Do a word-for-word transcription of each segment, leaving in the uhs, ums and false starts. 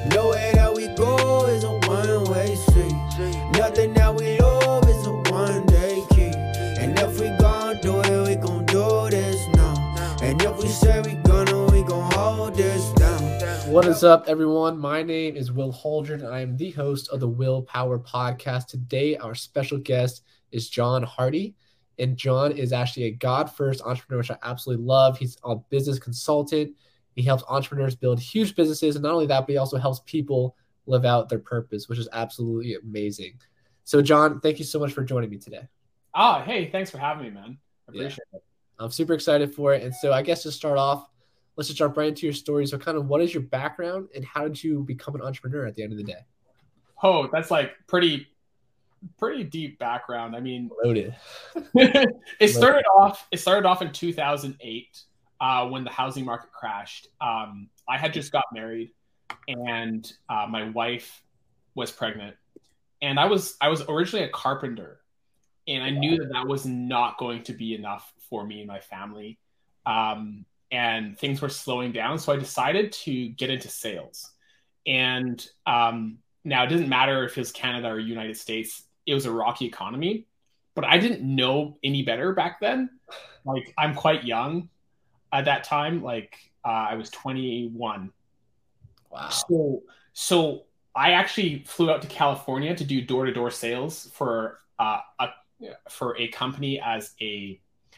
Nowhere that we go is a one-way street. Nothing that we love is a one-day key. And if we gon' do it, we gon' do this now. And if we say we gonna, we gon' hold this down. What is up, everyone? My name is Will Holdren, and I am the host of the Will Power Podcast. Today, our special guest is John Hardy. And John is actually a God-first entrepreneur, which I absolutely love. He's a business consultant. He helps entrepreneurs build huge businesses. And not only that, but he also helps people live out their purpose, which is absolutely amazing. So, John, thank you so much for joining me today. Oh, hey, thanks for having me, man. I appreciate yeah. it. I'm super excited for it. And so I guess to start off, let's just jump right into your story. So kind of what is your background and how did you become an entrepreneur at the end of the day? Oh, that's like pretty pretty deep background. I mean, loaded. it started off it started off in two thousand eight uh, when the housing market crashed. Um, I had just got married and uh, my wife was pregnant. And I was I was originally a carpenter. And I knew that that was not going to be enough for me and my family. Um, and things were slowing down. So I decided to get into sales. And um, now it doesn't matter if it was Canada or United States. It was a rocky economy. But I didn't know any better back then. Like, I'm quite young at that time. Like, uh, I was twenty-one. Wow. So, so I actually flew out to California to do door-to-door sales for uh, a for a company as a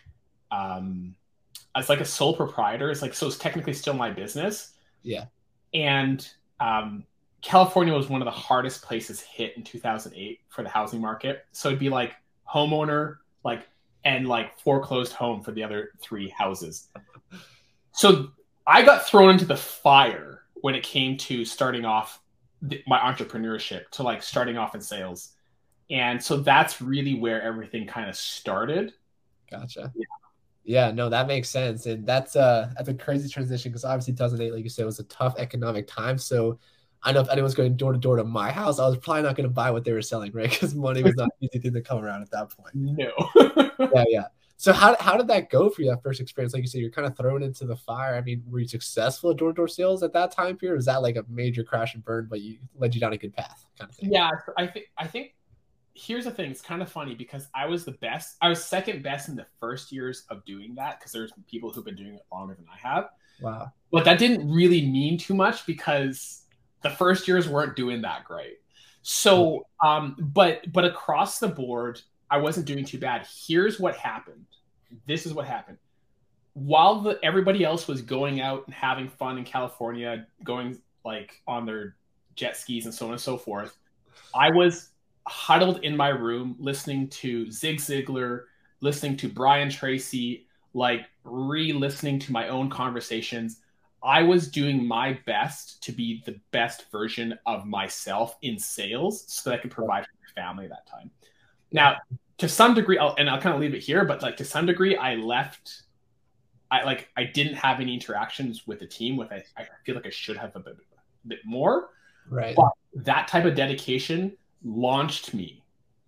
um as like a sole proprietor. It's like, so it's technically still my business. Yeah. And um California was one of the hardest places hit in two thousand eight for the housing market. So it'd be like homeowner, like, and like foreclosed home for the other three houses. So I got thrown into the fire when it came to starting off the, my entrepreneurship, to like starting off in sales. And so that's really where everything kind of started. Gotcha. Yeah. Yeah, no, that makes sense. And that's uh that's a crazy transition because obviously two thousand eight, like you said, was a tough economic time. So I know if anyone's going door to door to my house, I was probably not going to buy what they were selling, right? Because money was not an easy thing to come around at that point. No. yeah, yeah. So how, how did that go for you, that first experience? Like you said, you're kind of thrown into the fire. I mean, were you successful at door to door sales at that time period? Or was that like a major crash and burn, but you led you down a good path kind of thing? Yeah, I think I think here's the thing. It's kind of funny because I was the best. I was second best in the first years of doing that because there's people who've been doing it longer than I have. Wow. But that didn't really mean too much because the first years weren't doing that great. So, um, but but across the board, I wasn't doing too bad. Here's what happened. This is what happened. While the, everybody else was going out and having fun in California, going like on their jet skis and so on and so forth, I was huddled in my room listening to Zig Ziglar, listening to Brian Tracy, like re-listening to my own conversations. I was doing my best to be the best version of myself in sales so that I could provide for my family at that time. Now, to some degree, I'll, and I'll kind of leave it here, but like to some degree, I left, I like, I didn't have any interactions with the team with, I, I feel like I should have a bit, a bit more. Right. But that type of dedication launched me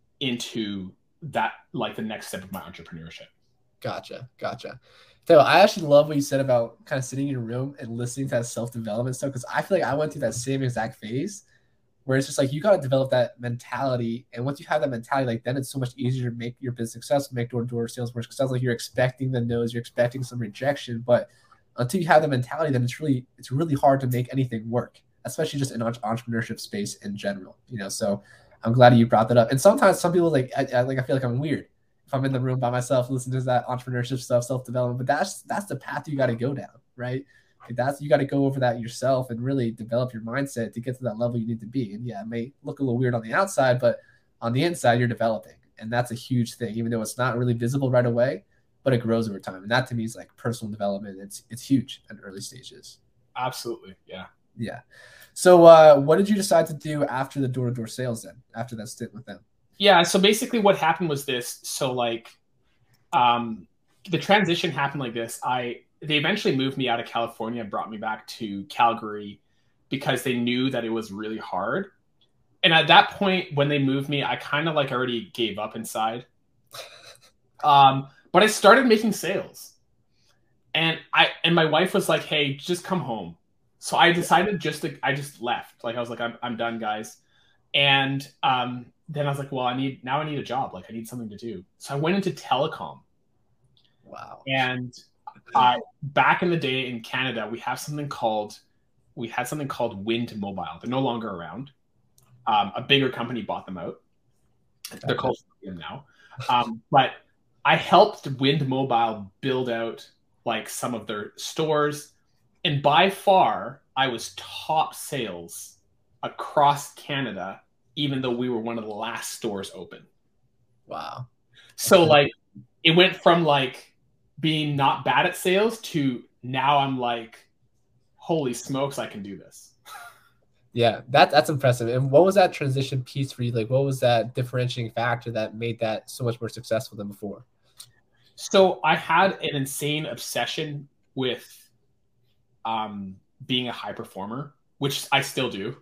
into that, like the next step of my entrepreneurship. Gotcha. Gotcha. So I actually love what you said about kind of sitting in your room and listening to that self-development stuff. Cause I feel like I went through that same exact phase where it's just like, you got to develop that mentality. And once you have that mentality, like then it's so much easier to make your business successful, make door-to-door sales more successful. Like you're expecting the no's, you're expecting some rejection, but until you have the mentality, then it's really, it's really hard to make anything work, especially just in entrepreneurship space in general, you know? So I'm glad you brought that up. And sometimes some people like, I, I like, I feel like I'm weird if I'm in the room by myself, listening to that entrepreneurship stuff, self-development, but that's, that's the path you got to go down, right? Like that's, you got to go over that yourself and really develop your mindset to get to that level you need to be. And yeah, it may look a little weird on the outside, but on the inside you're developing. And that's a huge thing, even though it's not really visible right away, but it grows over time. And that to me is like personal development. It's, it's huge at early stages. Absolutely. Yeah. Yeah. So uh, what did you decide to do after the door-to-door sales then, after that stint with them? Yeah. So basically what happened was this. So like um, the transition happened like this. I, they eventually moved me out of California and brought me back to Calgary because they knew that it was really hard. And at that point, when they moved me, I kind of like already gave up inside. Um, but I started making sales. And I and my wife was like, hey, just come home. So I decided just to, I just left. Like I was like, I'm, I'm done, guys. And um, then I was like, well, I need, now I need a job. Like I need something to do. So I went into telecom. Wow. And uh, back in the day in Canada, we have something called, we had something called Wind Mobile. They're no longer around. Um, a bigger company bought them out. They're called now. Um, but I helped Wind Mobile build out like some of their stores. And by far, I was top sales across Canada, even though we were one of the last stores open. Wow. So like it went from like being not bad at sales to now I'm like, holy smokes, I can do this. Yeah, that, that's impressive. And what was that transition piece for you? Like, what was that differentiating factor that made that so much more successful than before? So I had an insane obsession with um, being a high performer, which I still do.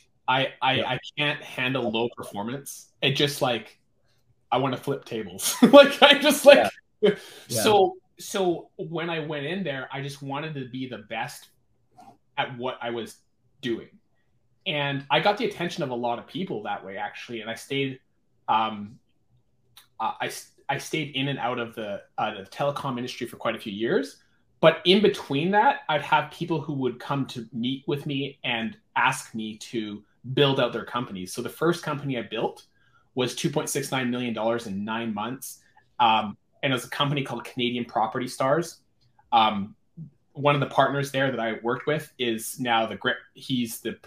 I I, yeah. I can't handle low performance. It just like, I want to flip tables. Like I just like, yeah. Yeah. so so when I went in there, I just wanted to be the best at what I was doing. And I got the attention of a lot of people that way, actually. And I stayed, um, uh, I, I stayed in and out of the, uh, the telecom industry for quite a few years. But in between that, I'd have people who would come to meet with me and ask me to build out their companies. So the first company I built was two point six nine million dollars in nine months. Um, and it was a company called Canadian Property Stars. Um, one of the partners there that I worked with is now the, he's the,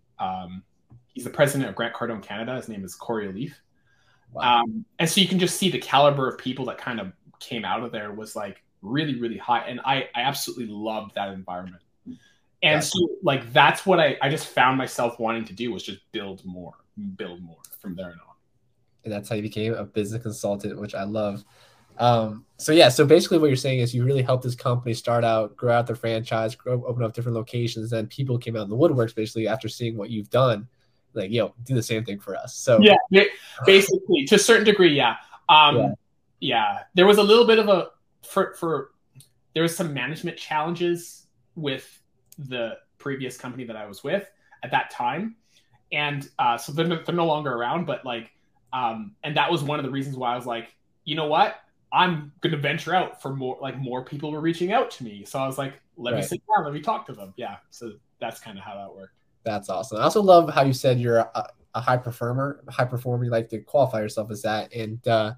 Um, he's the president of Grant Cardone Canada. His name is Corey Leaf. Wow. Um, and so you can just see the caliber of people that kind of came out of there was like really, really high. And I, I absolutely loved that environment. And that's so like, that's what I, I just found myself wanting to do was just build more, build more from there on. And that's how you became a business consultant, which I love. Um, so yeah, so basically what you're saying is you really helped this company start out, grow out their franchise, grow, open up different locations, and people came out in the woodworks basically after seeing what you've done, like, yo, do the same thing for us. So yeah, basically to a certain degree. Yeah. Um, yeah. yeah, there was a little bit of a, for, for, there was some management challenges with the previous company that I was with at that time. And, uh, so they're, they're no longer around, but like, um, and that was one of the reasons why I was like, you know what? I'm going to venture out for more, like more people were reaching out to me. So I was like, let right. me sit down, let me talk to them. Yeah. So that's kind of how that worked. That's awesome. I also love how you said you're a, a high performer, a high performer. You like to qualify yourself as that. And, uh,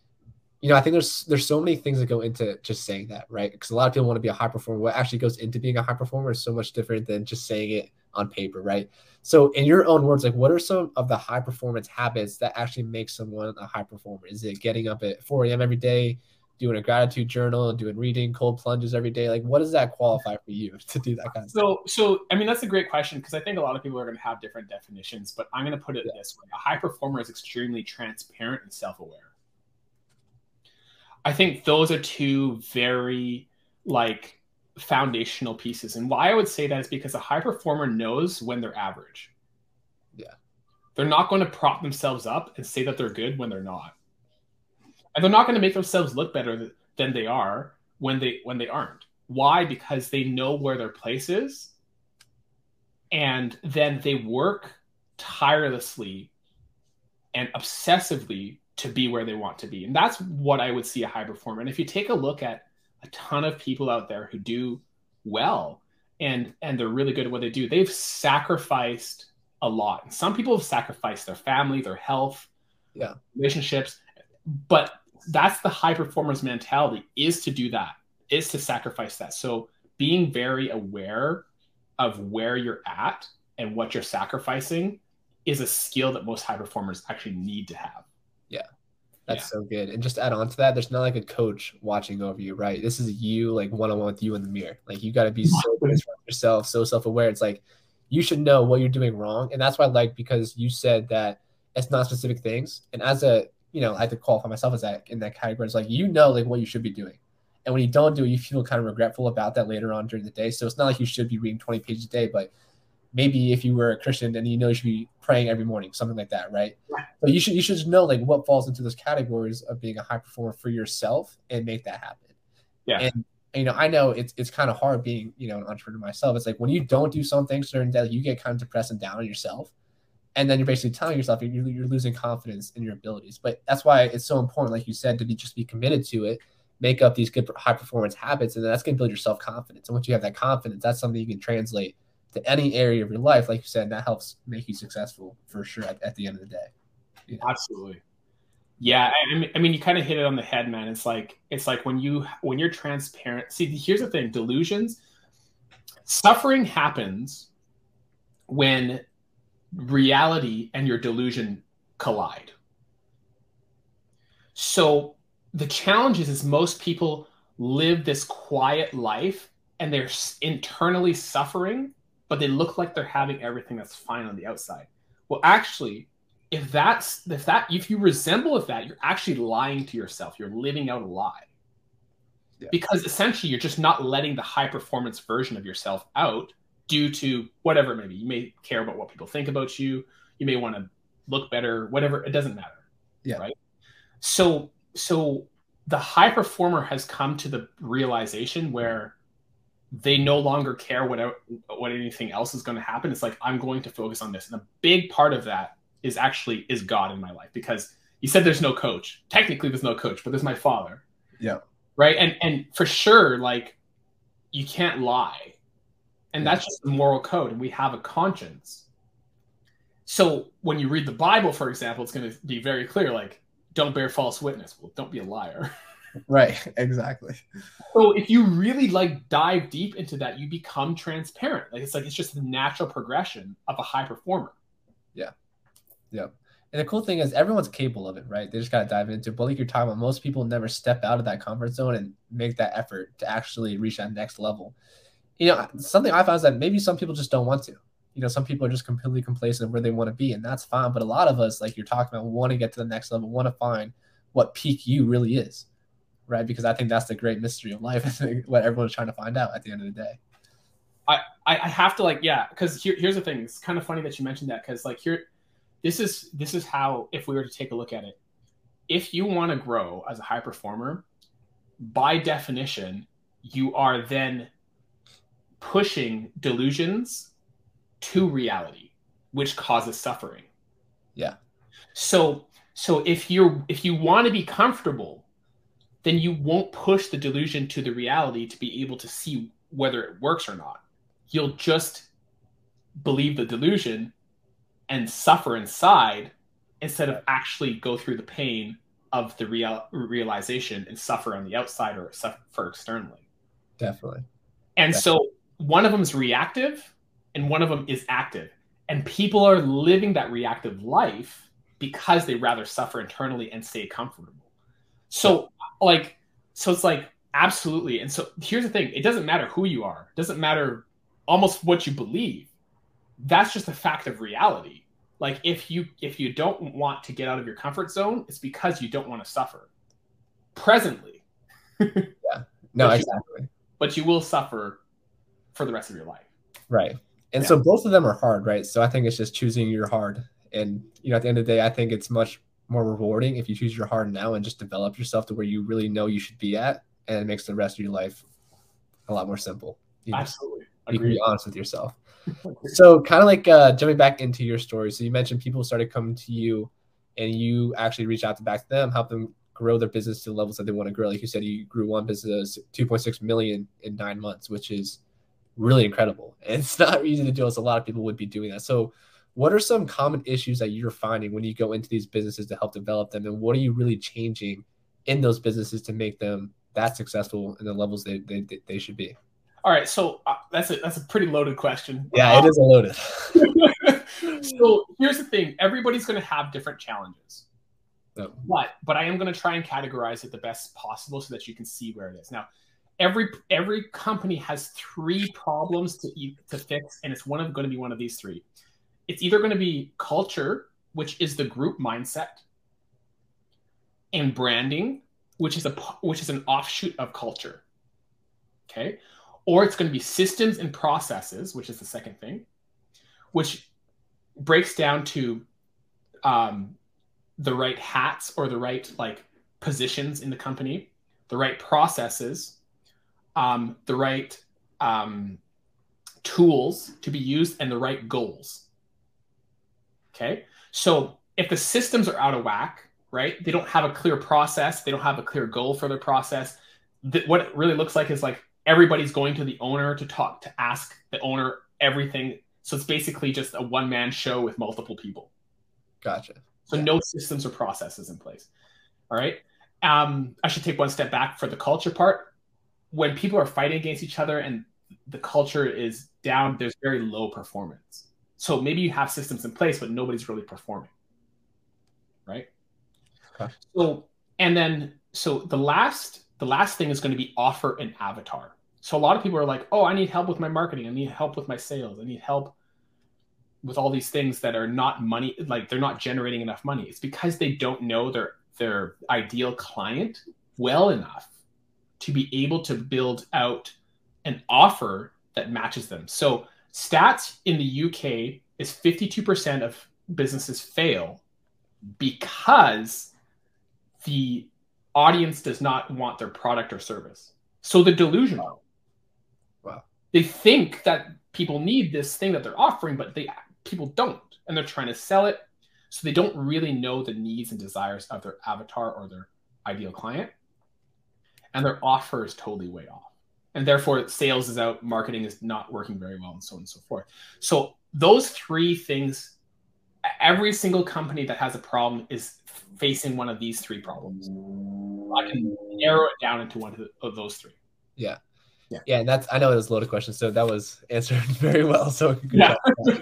you know, I think there's, there's so many things that go into just saying that, right? Because a lot of people want to be a high performer. What actually goes into being a high performer is so much different than just saying it on paper, right? So in your own words, like what are some of the high performance habits that actually make someone a high performer? Is it getting up at four a m every day, doing a gratitude journal, doing reading, cold plunges every day? Like what does that qualify for you to do that kind of so, stuff? So, I mean, that's a great question because I think a lot of people are going to have different definitions, but I'm going to put it yeah. this way. A high performer is extremely transparent and self-aware. I think those are two very like foundational pieces. And why I would say that is because a high performer knows when they're average. Yeah. They're not going to prop themselves up and say that they're good when they're not. And they're not going to make themselves look better than they are when they when they aren't. Why? Because they know where their place is. And then they work tirelessly and obsessively to be where they want to be. And that's what I would see a high performer. And if you take a look at a ton of people out there who do well and and they're really good at what they do, they've sacrificed a lot. And some people have sacrificed their family, their health, yeah, relationships. But that's the high performance mentality, is to do that, is to sacrifice that. So being very aware of where you're at and what you're sacrificing is a skill that most high performers actually need to have. Yeah. That's yeah. so good. And just to add on to that, there's not like a coach watching over you, right? This is you like one-on-one with you in the mirror. Like you got to be so good for yourself, so self-aware. It's like you should know what you're doing wrong. And that's why I like, because you said that it's not specific things. And as a, you know, I have to qualify myself as that in that category. It's like, you know, like what you should be doing. And when you don't do it, you feel kind of regretful about that later on during the day. So it's not like you should be reading twenty pages a day, but maybe if you were a Christian and you know you should be praying every morning, something like that, right? right? So you should you should know like what falls into those categories of being a high performer for yourself and make that happen. Yeah. And And, you know, I know it's it's kind of hard being, you know, an entrepreneur myself. It's like when you don't do something certain day, you get kind of depressed and down on yourself. And then you're basically telling yourself you're, you're losing confidence in your abilities. But that's why it's so important, like you said, to be just be committed to it, make up these good high performance habits, and then that's going to build your self-confidence. And once you have that confidence, that's something you can translate to any area of your life. Like you said, that helps make you successful for sure at, at the end of the day. You know? Absolutely. Yeah. I mean, I mean, you kind of hit it on the head, man. It's like, it's like when you, when you're transparent, see, here's the thing, delusions, suffering happens when reality and your delusion collide. So the challenge is, is most people live this quiet life and they're internally suffering, but they look like they're having everything that's fine on the outside. Well, actually, if that's if that if you resemble with that, you're actually lying to yourself. You're living out a lie. Yeah. Because essentially you're just not letting the high performance version of yourself out due to whatever it may be. You may care about what people think about you. You may want to look better, whatever. It doesn't matter. Yeah. Right. So so the high performer has come to the realization where they no longer care what, what anything else is going to happen. It's like, I'm going to focus on this. And a big part of that is actually is God in my life, because you said there's no coach. Technically there's no coach, but there's my Father. Yeah. Right. And, and for sure, like, you can't lie. And that's just the moral code. And we have a conscience. So when you read the Bible, for example, it's going to be very clear, like, don't bear false witness. Well, don't be a liar. Right. Exactly. So if you really like dive deep into that, you become transparent. Like, it's like, it's just the natural progression of a high performer. Yeah. Yeah. And the cool thing is everyone's capable of it, right? They just got to dive into it. But like you're talking about, most people never step out of that comfort zone and make that effort to actually reach that next level. You know, something I found is that maybe some people just don't want to. You know, some people are just completely complacent where they want to be, and that's fine. But a lot of us, like you're talking about, want to get to the next level, want to find what peak you really is, right? Because I think that's the great mystery of life, what everyone's trying to find out at the end of the day. I, I have to like, yeah, because here, here's the thing. It's kind of funny that you mentioned that, because like here, this is this is how, if we were to take a look at it, if you want to grow as a high performer, by definition, you are then pushing delusions to reality, which causes suffering. Yeah. So so if you're if you want to be comfortable, then you won't push the delusion to the reality to be able to see whether it works or not. You'll just believe the delusion and suffer inside instead of actually go through the pain of the real realization and suffer on the outside or suffer externally. Definitely. And Definitely. So one of them is reactive and one of them is active. And people are living that reactive life because they rather suffer internally and stay comfortable. So like, so it's like, absolutely. And so here's the thing. It doesn't matter who you are. It doesn't matter almost what you believe. That's just a fact of reality. Like if you, if you don't want to get out of your comfort zone, it's because you don't want to suffer presently. Yeah, no, but exactly. You, but you will suffer for the rest of your life. Right. And yeah. So both of them are hard, right? So I think it's just choosing your hard. And, you know, at the end of the day, I think it's much more rewarding if you choose your hard now and just develop yourself to where you really know you should be at. And it makes the rest of your life a lot more simple. You Absolutely. Know, you can be honest with yourself. So kind of like uh, jumping back into your story. So you mentioned people started coming to you and you actually reached out to back to them, help them grow their business to the levels that they want to grow. Like you said, you grew one business two point six million in nine months, which is really incredible. And it's not easy to do, as a lot of people would be doing that. So what are some common issues that you're finding when you go into these businesses to help develop them? And what are you really changing in those businesses to make them that successful in the levels they, they, they should be? All right. So uh, that's a, that's a pretty loaded question. Yeah, it is a loaded. So here's the thing. Everybody's going to have different challenges. Oh. But, but I am going to try and categorize it the best possible so that you can see where it is. Now, every every company has three problems to to fix, and it's one of going to be one of these three. It's either going to be culture, which is the group mindset, and branding, which is a which is an offshoot of culture. Okay, or it's going to be systems and processes, which is the second thing, which breaks down to um, the right hats or the right like positions in the company, the right processes, um, the right um, tools to be used, and the right goals. Okay. So if the systems are out of whack, right, they don't have a clear process, they don't have a clear goal for their process. Th- what it really looks like is like everybody's going to the owner to talk, to ask the owner everything. So it's basically just a one-man show with multiple people. Gotcha. So yeah. No systems or processes in place. All right. Um, I should take one step back for the culture part. When people are fighting against each other and the culture is down, there's very low performance. So maybe you have systems in place, but nobody's really performing. Right. Okay. So, and then, so the last, the last thing is going to be offer an avatar. So a lot of people are like, oh, I need help with my marketing. I need help with my sales. I need help with all these things that are not money, like they're not generating enough money. It's because they don't know their, their ideal client well enough to be able to build out an offer that matches them. So stats in the U K is fifty-two percent of businesses fail because the audience does not want their product or service. So they're delusional. Wow. They think that people need this thing that they're offering, but they people don't, and they're trying to sell it. So they don't really know the needs and desires of their avatar or their ideal client. And their offer is totally way off. And therefore sales is out, marketing is not working very well, and so on and so forth. So those three things, every single company that has a problem is facing one of these three problems. I can narrow it down into one of, the, of those three. Yeah. Yeah. Yeah. And that's, I know it was a loaded question, so that was answered very well. So, yeah.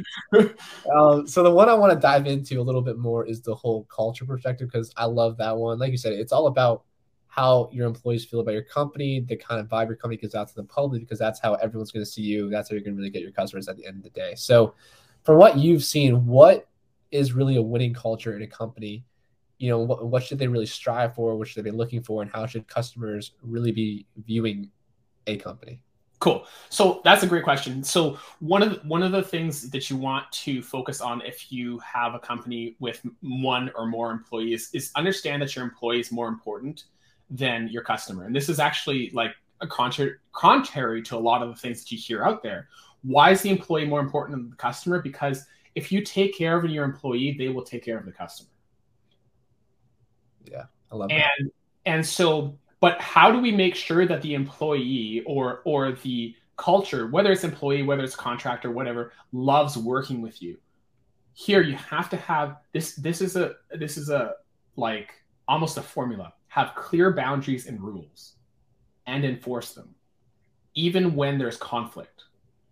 um, so the one I want to dive into a little bit more is the whole culture perspective, because I love that one. Like you said, it's all about how your employees feel about your company, the kind of vibe your company gives out to the public, because that's how everyone's going to see you. That's how you're going to really get your customers at the end of the day. So from what you've seen, what is really a winning culture in a company? You know, what, what should they really strive for? What should they be looking for? And how should customers really be viewing a company? Cool. So that's a great question. So one of the, one of the things that you want to focus on if you have a company with one or more employees is understand that your employee is more important than your customer. And this is actually like a contrary, contrary to a lot of the things that you hear out there. Why is the employee more important than the customer? Because if you take care of your employee, they will take care of the customer. Yeah, I love and, that. And so, but how do we make sure that the employee or or the culture, whether it's employee, whether it's contractor, whatever, loves working with you? Here, you have to have this. This is a this is a like almost a formula. Have clear boundaries and rules, and enforce them, even when there's conflict.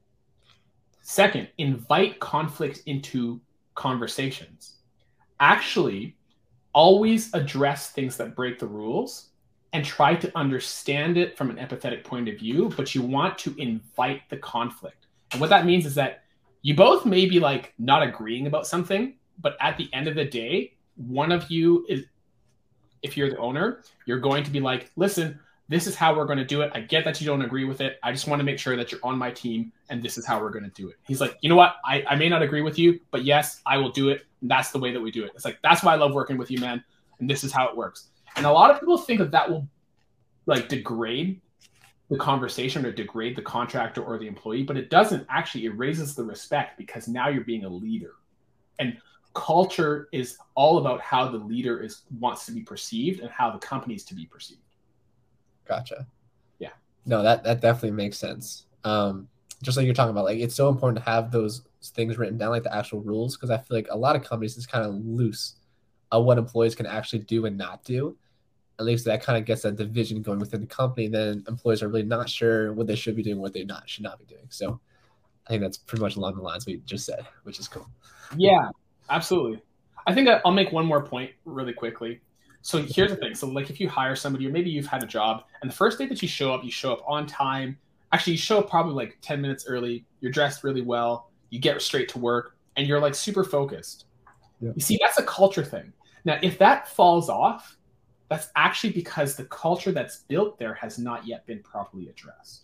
Second, invite conflict into conversations. Actually, always address things that break the rules and try to understand it from an empathetic point of view, but you want to invite the conflict. And what that means is that you both may be like not agreeing about something, but at the end of the day, one of you is, if you're the owner, you're going to be like, listen, this is how we're going to do it. I get that you don't agree with it. I just want to make sure that you're on my team, and this is how we're going to do it. He's like, you know what? I, I may not agree with you, but yes, I will do it. And that's the way that we do it. It's like, that's why I love working with you, man. And this is how it works. And a lot of people think that that will like degrade the conversation or degrade the contractor or the employee, but it doesn't. Actually, it raises the respect because now you're being a leader. And culture is all about how the leader is wants to be perceived and how the company is to be perceived. Gotcha. Yeah. No, that, that definitely makes sense. Um, just like you're talking about, like, it's so important to have those things written down, like the actual rules, because I feel like a lot of companies is kind of loose of what employees can actually do and not do. At least that kind of gets that division going within the company. Then employees are really not sure what they should be doing, what they not should not be doing. So I think that's pretty much along the lines we just said, which is cool. Yeah, absolutely. I think I'll make one more point really quickly. So here's the thing. So like if you hire somebody, or maybe you've had a job, and the first day that you show up, you show up on time. Actually, you show up probably like ten minutes early. You're dressed really well. You get straight to work, and you're like super focused. Yeah. You see, that's a culture thing. Now, if that falls off, that's actually because the culture that's built there has not yet been properly addressed.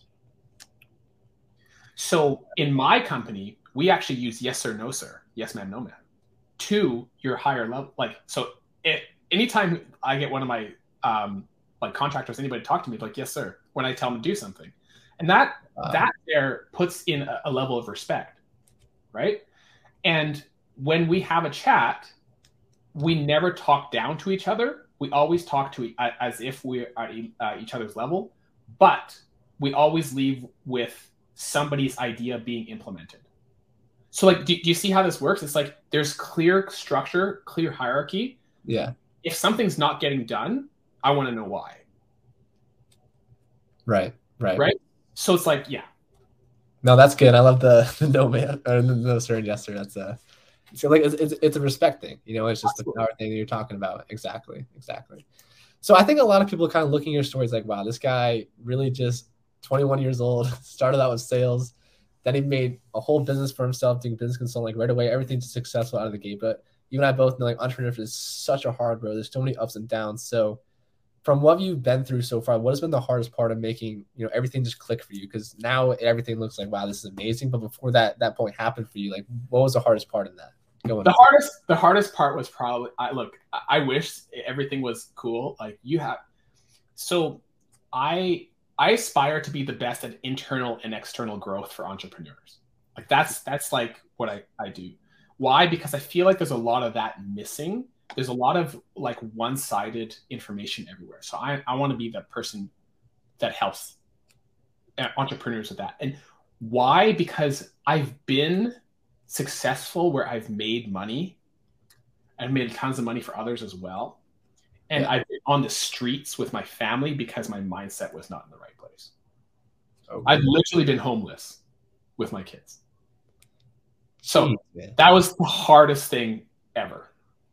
So in my company, we actually use yes sir, no sir, yes ma'am, no ma'am, to your higher level. Like, so it, anytime I get one of my um, like contractors, anybody talk to me, like, yes sir, when I tell them to do something. And that Wow. that there puts in a, a level of respect, right? And when we have a chat, we never talk down to each other. We always talk to e- as if we're at e- uh, each other's level, but we always leave with somebody's idea being implemented. So like, do, do you see how this works? It's like there's clear structure, clear hierarchy. Yeah. If something's not getting done, I want to know why. Right. Right. Right. So it's like, yeah. No, that's good. I love the, the no man or the no sir and yes sir. That's a, so like it's, it's it's a respect thing. You know, it's just Absolutely. the power thing that you're talking about. Exactly. Exactly. So I think a lot of people kind of looking at your stories like, wow, this guy really just twenty-one years old, started out with sales. Then he made a whole business for himself, doing business consulting like right away. Everything's successful out of the gate. But you and I both know like entrepreneurship is such a hard road. There's so many ups and downs. So from what you've been through so far, what has been the hardest part of making, you know, everything just click for you? Because now everything looks like, wow, this is amazing. But before that that point happened for you, like what was the hardest part of that? Going The on. hardest, the hardest part was probably, I look, I- I wish everything was cool. Like you have, so I, I aspire to be the best at internal and external growth for entrepreneurs. Like that's, that's like what I, I do. Why? Because I feel like there's a lot of that missing. There's a lot of like one-sided information everywhere. So I, I want to be the person that helps entrepreneurs with that. And why? Because I've been successful where I've made money. I've made tons of money for others as well. And Yeah. I've been on the streets with my family because my mindset was not in the right place. Okay. I've literally been homeless with my kids. So Jeez, man. that was the hardest thing ever.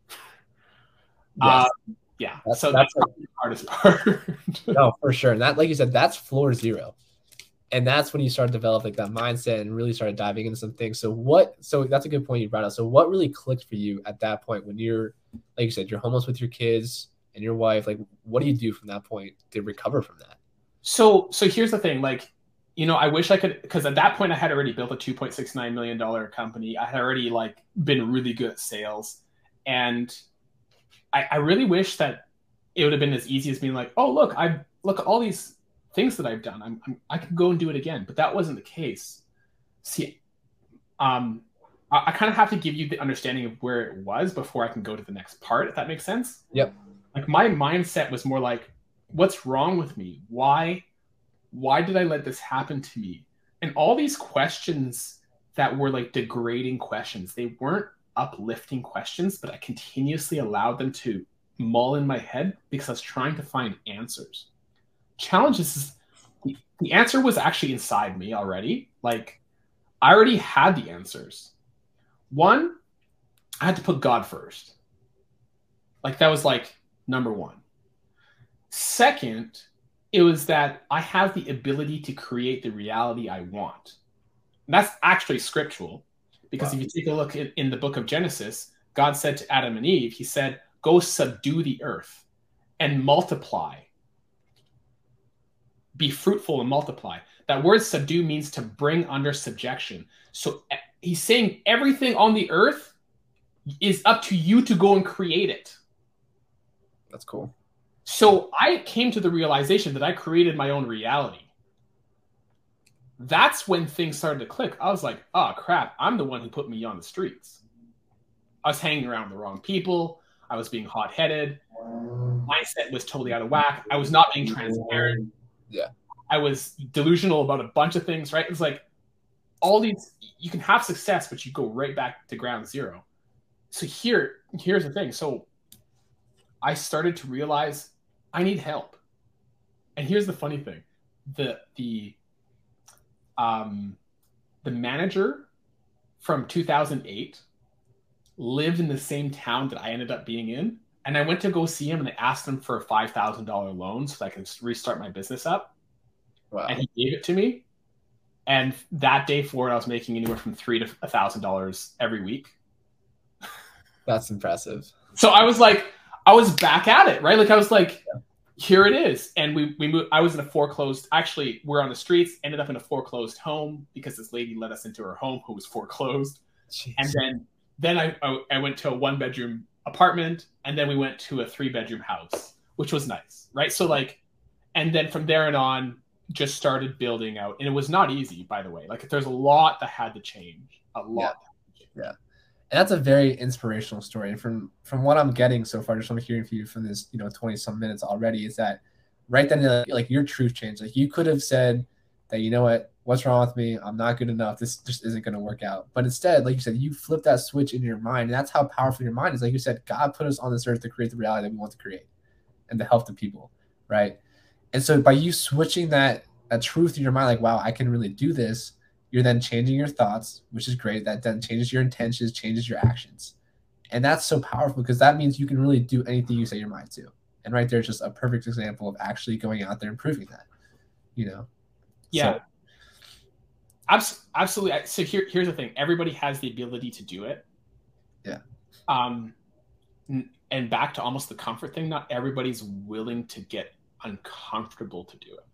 Yes. Uh, yeah. That's- so that's that's, probably the hardest part. No, for sure. And that, like you said, that's floor zero. And that's when you start to develop like that mindset and really started diving into some things. So what, so that's a good point you brought up. So what really clicked for you at that point when you're, like you said, you're homeless with your kids and your wife, like what do you do from that point to recover from that? So, so here's the thing, like, you know, I wish I could, because at that point I had already built a two point six nine million dollars company. I had already like been really good at sales. And I, I really wish that it would have been as easy as being like, oh, look, I look at all these things that I've done. I'm, I'm, I could go and do it again, but that wasn't the case. See, um, I, I kind of have to give you the understanding of where it was before I can go to the next part, if that makes sense. Yep. Like my mindset was more like, what's wrong with me? Why, why did I let this happen to me? And all these questions that were like degrading questions, they weren't uplifting questions, but I continuously allowed them to mull in my head because I was trying to find answers. Challenge is the, the answer was actually inside me already. Like I already had the answers. One, I had to put God first. Like that was like number one. Second, it was that I have the ability to create the reality I want. And that's actually scriptural because Wow. if you take a look in, in the book of Genesis, God said to Adam and Eve, he said, go subdue the earth and multiply. Be fruitful and multiply. That word subdue means to bring under subjection. So he's saying everything on the earth is up to you to go and create it. That's cool. So I came to the realization that I created my own reality. That's when things started to click. I was like, oh crap, I'm the one who put me on the streets. I was hanging around the wrong people. I was being hot-headed. Mindset was totally out of whack. I was not being transparent. Yeah. I was delusional about a bunch of things, right? It's like all these, you can have success, but you go right back to ground zero. So here, here's the thing. So I started to realize I need help. And here's the funny thing. The, the, um, the manager from two thousand eight lived in the same town that I ended up being in. And I went to go see him and I asked him for a five thousand dollars loan so that I can restart my business up. Wow. And he gave it to me. And that day forward, I was making anywhere from three to a thousand dollars every week. That's impressive. So I was like, I was back at it, right? Like I was like, yeah. Here it is. And we we moved. I was in a foreclosed. Actually, we're on the streets. Ended up in a foreclosed home because this lady let us into her home who was foreclosed. Jeez. And then then I, I I went to a one bedroom apartment, and then we went to a three bedroom house, which was nice, right? So like, and then from there and on, just started building out, and it was not easy, by the way. Like there's a lot that had to change, a lot. Yeah. yeah. And that's a very inspirational story. And from, from what I'm getting so far, just from hearing from you from this, you know, twenty some minutes already, is that right then, like your truth changed. Like you could have said that, you know what, what's wrong with me? I'm not good enough. This just isn't going to work out. But instead, like you said, you flip that switch in your mind. And that's how powerful your mind is. Like you said, God put us on this earth to create the reality that we want to create and to help the people. Right. And so by you switching that, that truth in your mind, like, wow, I can really do this. You're then changing your thoughts, which is great. That then changes your intentions, changes your actions. And that's so powerful because that means you can really do anything you set your mind to. And right there is just a perfect example of actually going out there and proving that, you know? Yeah. So, Abs- absolutely. So here, here's the thing. Everybody has the ability to do it. Yeah. Um, and back to almost the comfort thing, not everybody's willing to get uncomfortable to do it.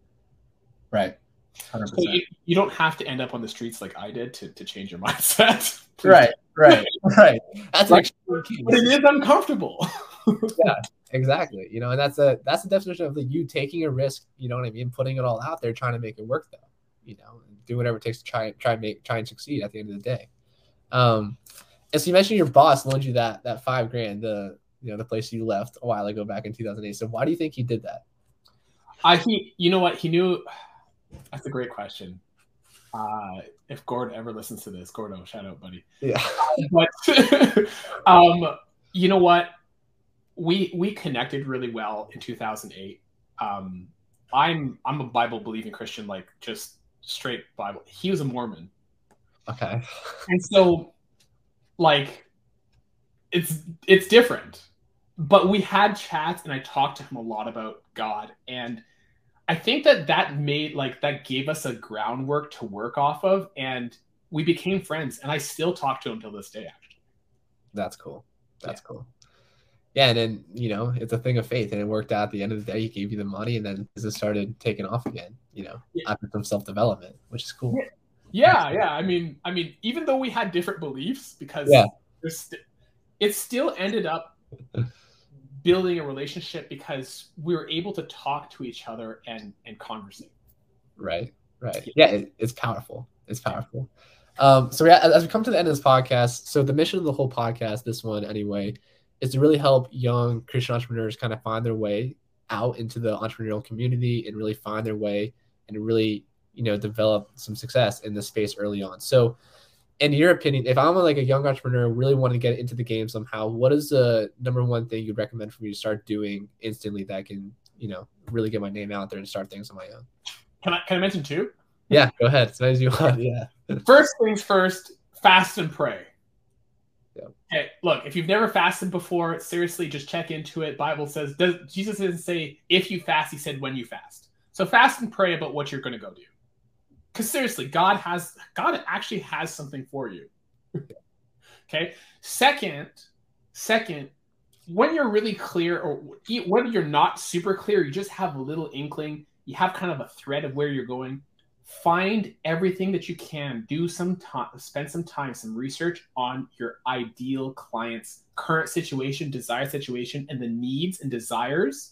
Right. So you, you don't have to end up on the streets like I did to, to change your mindset. Right, right, right. That's like, actually key. But it is uncomfortable. Yeah, exactly. You know, and that's a that's the definition of the you taking a risk. You know what I mean? Putting it all out there, trying to make it work, though. You know, do whatever it takes to try try and make try and succeed at the end of the day. Um, and so you mentioned your boss loaned you that that five grand, the you know the place you left a while ago back in two thousand eight. So why do you think he did that? I he you know what he knew. That's a great question. Uh, if Gord ever listens to this, Gordo, shout out, buddy. Yeah. But um, you know what? We we connected really well in two thousand eight. Um, I'm I'm a Bible believing Christian, like just straight Bible. He was a Mormon. Okay. And so, like, it's it's different. But we had chats, and I talked to him a lot about God, and I think that that made like that gave us a groundwork to work off of, and we became friends. And I still talk to him till this day. Actually, that's cool. That's yeah. cool. Yeah, and then you know it's a thing of faith, and it worked out. At the end of the day, he gave you the money, and then business started taking off again. You know, yeah. after some self development, which is cool. Yeah. yeah, yeah. I mean, I mean, even though we had different beliefs, because yeah. st- it still ended up building a relationship because we were able to talk to each other and and conversate. Right, right. Yeah, it, it's powerful. It's powerful. Um, so yeah, as we come to the end of this podcast, so the mission of the whole podcast, this one anyway, is to really help young Christian entrepreneurs kind of find their way out into the entrepreneurial community and really find their way and really, you know, develop some success in this space early on. So in your opinion, if I'm a, like a young entrepreneur, really want to get into the game somehow, what is the number one thing you'd recommend for me to start doing instantly that can, you know, really get my name out there and start things on my own? Can I can I mention two? Yeah, go ahead. As many as you want. Yeah. First things first, fast and pray. Yeah. Okay, look, if you've never fasted before, seriously, just check into it. Bible says, does, Jesus didn't say if you fast, he said when you fast. So fast and pray about what you're going to go do. Because seriously, God has God actually has something for you. Okay. Second, second, when you're really clear, or when you're not super clear, you just have a little inkling. You have kind of a thread of where you're going. Find everything that you can. Do some time, spend some time, some research on your ideal client's current situation, desired situation, and the needs and desires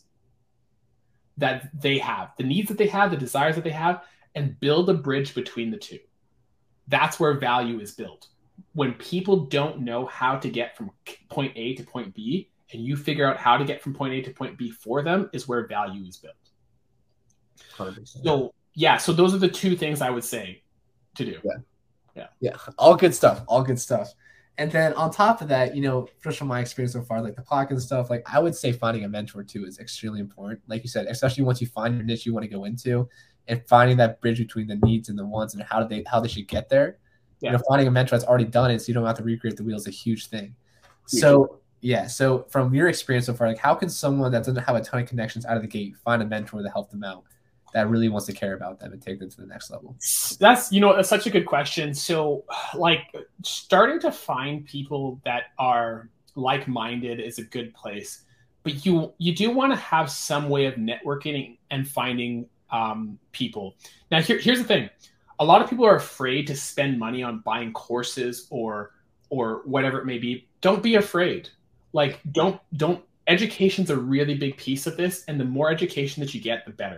that they have. The needs that they have, the desires that they have. And build a bridge between the two. That's where value is built. When people don't know how to get from point A to point B, and you figure out how to get from point A to point B for them, is where value is built. one hundred percent. So yeah, so those are the two things I would say to do. Yeah, yeah, yeah. All good stuff. All good stuff. And then on top of that, you know, just from my experience so far, like the podcast and stuff, like I would say finding a mentor too is extremely important. Like you said, especially once you find your niche you want to go into. And finding that bridge between the needs and the wants and how they how they should get there. Yeah. You know, finding a mentor that's already done it so you don't have to recreate the wheel is a huge thing. Huge. So yeah, so from your experience so far, like how can someone that doesn't have a ton of connections out of the gate find a mentor to help them out that really wants to care about them and take them to the next level? That's you know, that's such a good question. So like starting to find people that are like-minded is a good place. But you you do want to have some way of networking and finding Um, people. Now, here, here's the thing. A lot of people are afraid to spend money on buying courses or or whatever it may be. Don't be afraid. Like, don't don't. Education's a really big piece of this, and the more education that you get, the better.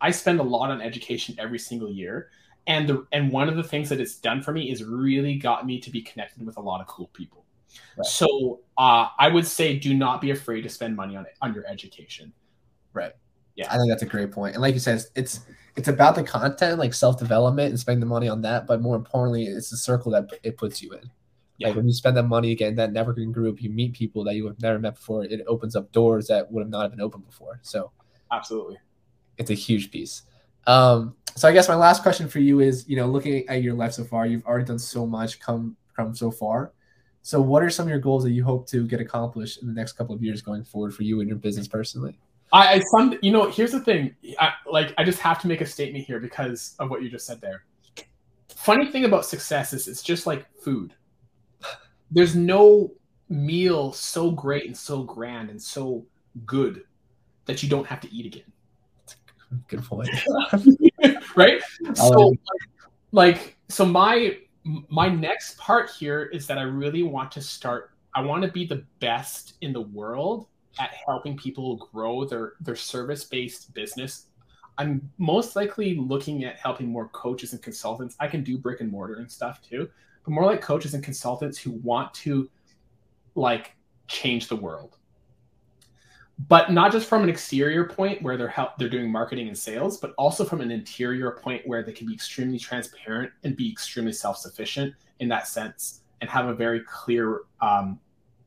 I spend a lot on education every single year. And the and one of the things that it's done for me is really got me to be connected with a lot of cool people. Right. So uh, I would say do not be afraid to spend money on it, on your education. Right. Yeah. I think that's a great point. And like you said, it's it's about the content, like self-development and spending the money on that. But more importantly, it's the circle that it puts you in. Yeah. Like when you spend that money again, that networking group, you meet people that you have never met before. It opens up doors that would have not been open before. So absolutely. It's a huge piece. Um, so I guess my last question for you is, you know, looking at your life so far, you've already done so much, come come so far. So what are some of your goals that you hope to get accomplished in the next couple of years going forward for you and your business personally? I, I some, you know, here's the thing. I, like, I just have to make a statement here because of what you just said there. Funny thing about success is it's just like food. There's no meal so great and so grand and so good that you don't have to eat again. Good point. Right? So like, like, so my my next part here is that I really want to start, I want to be the best in the world at helping people grow their their service-based business. I'm most likely looking at helping more coaches and consultants. I can do brick and mortar and stuff too, but more like coaches and consultants who want to like change the world. But not just from an exterior point where they're help, they're doing marketing and sales, but also from an interior point where they can be extremely transparent and be extremely self-sufficient in that sense and have a very clear um,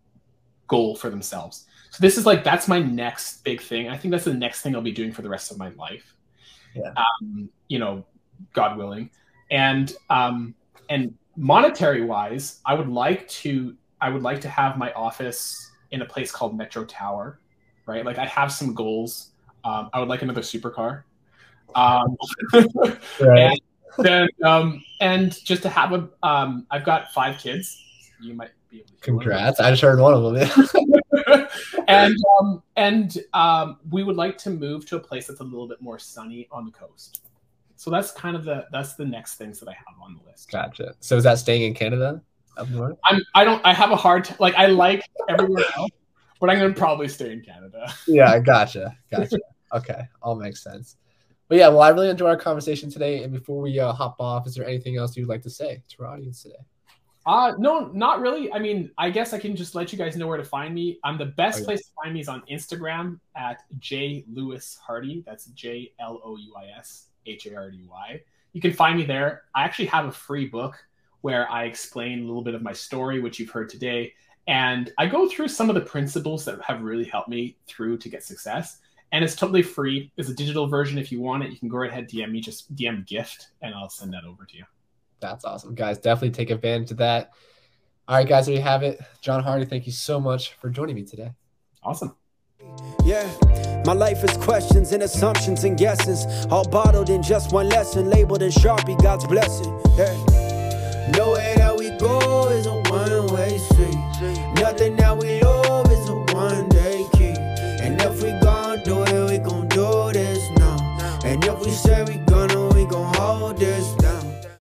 goal for themselves. So this is like, that's my next big thing. I think that's the next thing I'll be doing for the rest of my life. Yeah. Um, you know, God willing. And, um, and monetary wise, I would like to, I would like to have my office in a place called Metro Tower. Right, like I have some goals. Um, I would like another supercar, um, right. and then um, and just to have a. Um, I've got five kids. You might be able to. Congrats! I just heard one of them. and um, and um, we would like to move to a place that's a little bit more sunny on the coast. So that's kind of the that's the next things that I have on the list. Gotcha. So is that staying in Canada up north? I'm. I don't. I have a hard t- like. I like everywhere else. But I'm going to probably stay in Canada. Yeah, gotcha. Gotcha. Okay. All makes sense. But yeah, well, I really enjoyed our conversation today. And before we uh, hop off, is there anything else you'd like to say to our audience today? Uh, no, not really. I mean, I guess I can just let you guys know where to find me. I'm the best oh, yeah. place to find me is on Instagram at J Lewis Hardy. That's J L O U I S H A R D Y. You can find me there. I actually have a free book where I explain a little bit of my story, which you've heard today. And I go through some of the principles that have really helped me through to get success. And it's totally free. There's a digital version. If you want it, you can go right ahead, D M me, just D M gift, and I'll send that over to you. That's awesome. Guys, definitely take advantage of that. All right, guys, there you have it. John Hardy, thank you so much for joining me today. Awesome. Yeah, my life is questions and assumptions and guesses, all bottled in just one lesson, labeled in Sharpie, God's blessing. Yeah. Nowhere that we go is a one-way street. Nothing that we love is a one-day key. And if we gon' do it, we gon' do this now. And if we say we